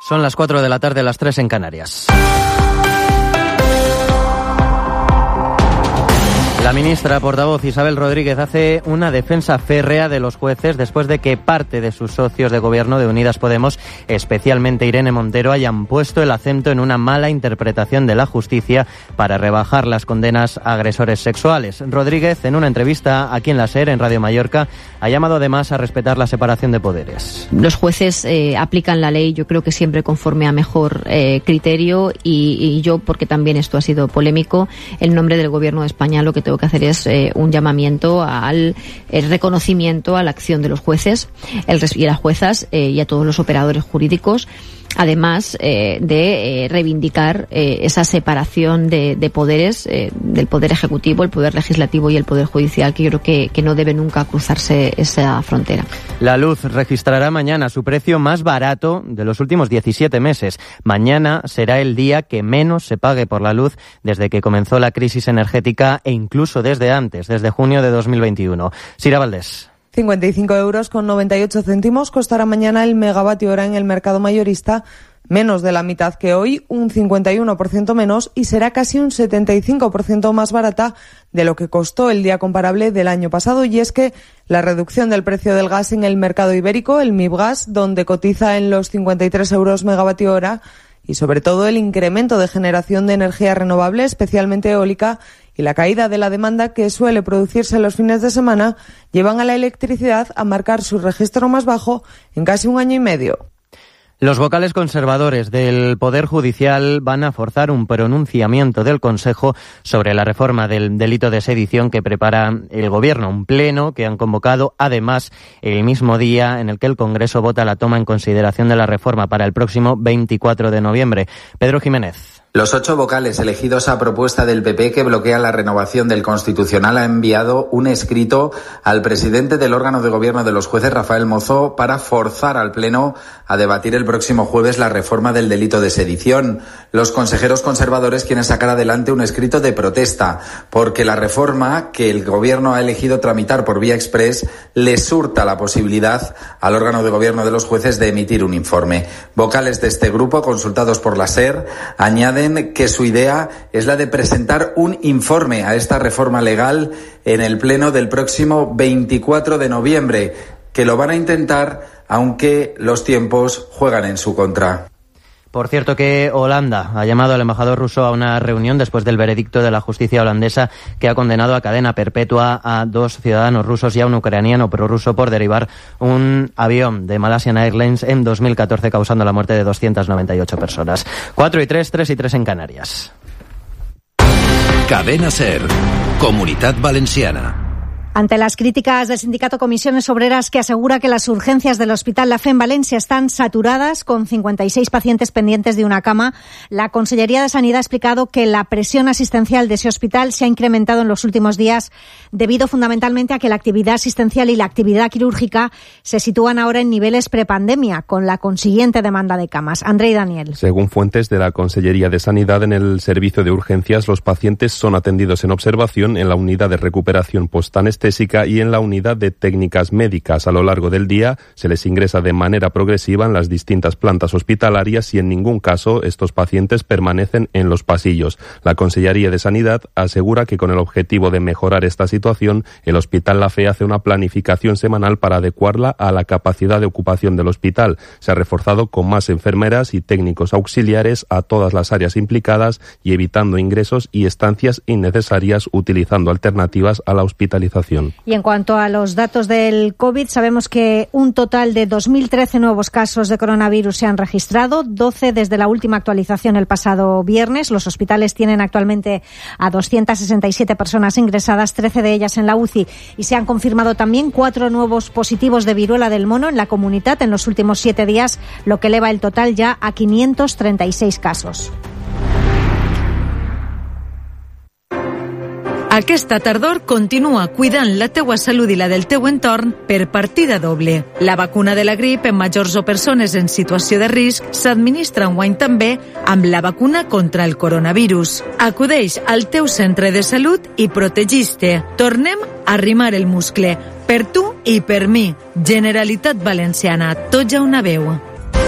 Son las 4 de la tarde, las 3 en Canarias. La ministra portavoz Isabel Rodríguez hace una defensa férrea de los jueces después de que parte de sus socios de gobierno de Unidas Podemos, especialmente Irene Montero, hayan puesto el acento en una mala interpretación de la justicia para rebajar las condenas a agresores sexuales. Rodríguez, en una entrevista aquí en la SER, en Radio Mallorca, ha llamado además a respetar la separación de poderes. Los jueces aplican la ley, yo creo que siempre conforme a mejor criterio y yo, porque también esto ha sido polémico, en nombre del Gobierno de España lo que tengo que hacer es un llamamiento al reconocimiento a la acción de los jueces y a las juezas y a todos los operadores jurídicos, además de reivindicar esa separación de poderes, del poder ejecutivo, el poder legislativo y el poder judicial, que yo creo que no debe nunca cruzarse esa frontera. La luz registrará mañana su precio más barato de los últimos 17 meses. Mañana será el día que menos se pague por la luz desde que comenzó la crisis energética e incluso desde antes, desde junio de 2021. Sira Valdés. 55,98 € costará mañana el megavatio hora en el mercado mayorista, menos de la mitad que hoy, un 51% menos, y será casi un 75% más barata de lo que costó el día comparable del año pasado. Y es que la reducción del precio del gas en el mercado ibérico, el MIBGAS, donde cotiza en los 53 € megavatio hora, y sobre todo el incremento de generación de energía renovable, especialmente eólica, y la caída de la demanda que suele producirse los fines de semana, llevan a la electricidad a marcar su registro más bajo en casi un año y medio. Los vocales conservadores del Poder Judicial van a forzar un pronunciamiento del Consejo sobre la reforma del delito de sedición que prepara el Gobierno, un pleno que han convocado además el mismo día en el que el Congreso vota la toma en consideración de la reforma para el próximo 24 de noviembre. Pedro Jiménez. Los 8 vocales elegidos a propuesta del PP, que bloquea la renovación del Constitucional, ha enviado un escrito al presidente del órgano de gobierno de los jueces, Rafael Mozo, para forzar al Pleno a debatir el próximo jueves la reforma del delito de sedición. Los consejeros conservadores quieren sacar adelante un escrito de protesta, porque la reforma que el gobierno ha elegido tramitar por vía exprés les hurta la posibilidad al órgano de gobierno de los jueces de emitir un informe. Vocales de este grupo, consultados por la SER, añaden que su idea es la de presentar un informe a esta reforma legal en el pleno del próximo 24 de noviembre, que lo van a intentar aunque los tiempos juegan en su contra. Por cierto que Holanda ha llamado al embajador ruso a una reunión después del veredicto de la justicia holandesa que ha condenado a cadena perpetua a 2 ciudadanos rusos y a un ucraniano prorruso por derivar un avión de Malaysian Airlines en 2014 causando la muerte de 298 personas. 4 y 3, 3 y 3 en Canarias. Cadena SER, Comunitat Valenciana. Ante las críticas del sindicato Comisiones Obreras, que asegura que las urgencias del Hospital La Fe en Valencia están saturadas con 56 pacientes pendientes de una cama, la Consellería de Sanidad ha explicado que la presión asistencial de ese hospital se ha incrementado en los últimos días debido fundamentalmente a que la actividad asistencial y la actividad quirúrgica se sitúan ahora en niveles prepandemia, con la consiguiente demanda de camas. André y Daniel. Según fuentes de la Consellería de Sanidad, en el servicio de urgencias los pacientes son atendidos en observación en la unidad de recuperación postanestésica y en la unidad de técnicas médicas. A lo largo del día se les ingresa de manera progresiva en las distintas plantas hospitalarias y en ningún caso estos pacientes permanecen en los pasillos. La Consellería de Sanidad asegura que con el objetivo de mejorar esta situación, el Hospital La Fe hace una planificación semanal para adecuarla a la capacidad de ocupación del hospital. Se ha reforzado con más enfermeras y técnicos auxiliares a todas las áreas implicadas y evitando ingresos y estancias innecesarias utilizando alternativas a la hospitalización. Y en cuanto a los datos del COVID, sabemos que un total de 2.013 nuevos casos de coronavirus se han registrado, 12 desde la última actualización el pasado viernes. Los hospitales tienen actualmente a 267 personas ingresadas, 13 de ellas en la UCI. Y se han confirmado también 4 nuevos positivos de viruela del mono en la comunidad en los últimos 7 días, lo que eleva el total ya a 536 casos. Aquesta tardor continua cuidant la teua salut i la del teu entorn per partida doble. La vacuna de la grip en majors o persones en situació de risc s'administra enguany també amb la vacuna contra el coronavirus. Acudeix al teu centre de salut i protegis-te. Tornem a arrimar el muscle. Per tu i per mi. Generalitat Valenciana. Tots a una veu.